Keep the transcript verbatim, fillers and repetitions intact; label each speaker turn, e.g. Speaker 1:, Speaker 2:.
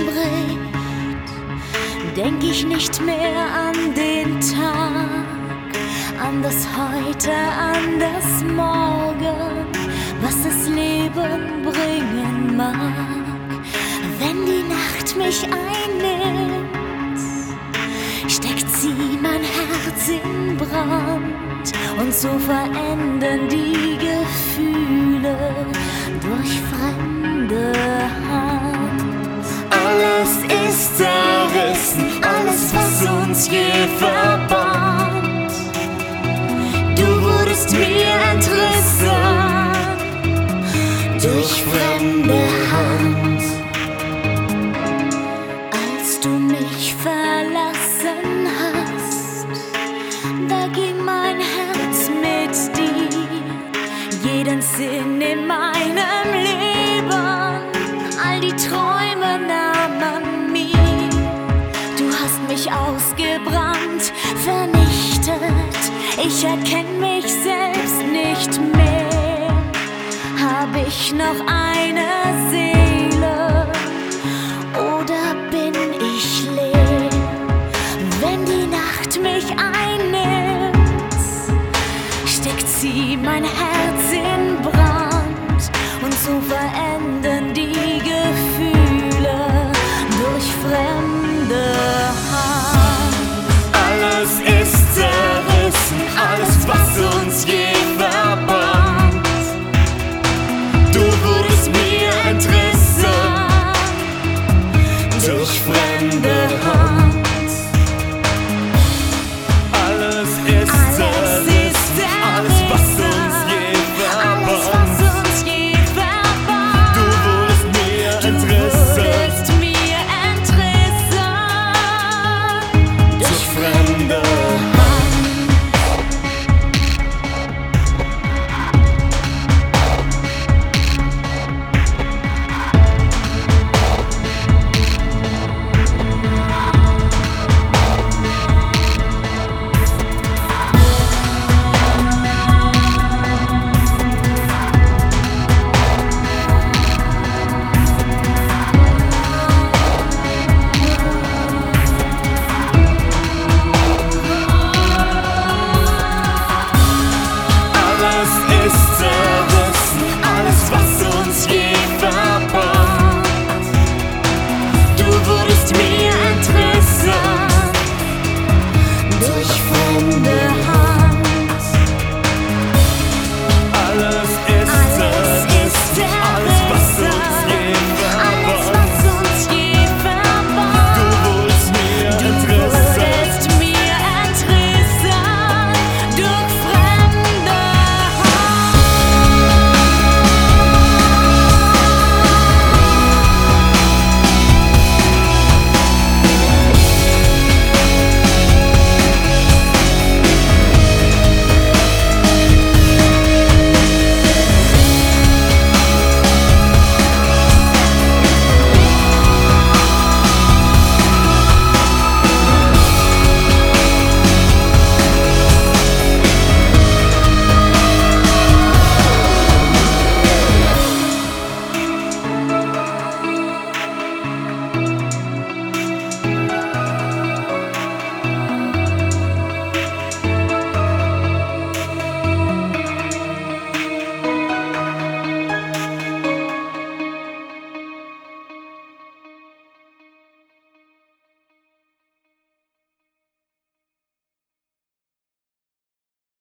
Speaker 1: bricht, denk ich nicht mehr an den Tag, an das Heute, an das Morgen, was das Leben bringen mag. Wenn die Nacht mich einnimmt, steckt sie mein Herz in Brand, und so verändern die Gefühle durch fremde Hand. Alles ist zerrissen, alles, was uns je verband. Du wurdest mir entrissen durch fremde Hand. Als du mich verlassen hast, da ging mein Herz mit dir, jeden Sinn in meinem Leben, all die Träume nahmen mir. Du hast mich ausgebrannt, vernichtet, ich erkenn mich selbst nicht mehr. Hab ich noch eine Seele oder bin ich leer? Wenn die Nacht mich einnimmt, steckt sie mein Herz in Brand, und so verändern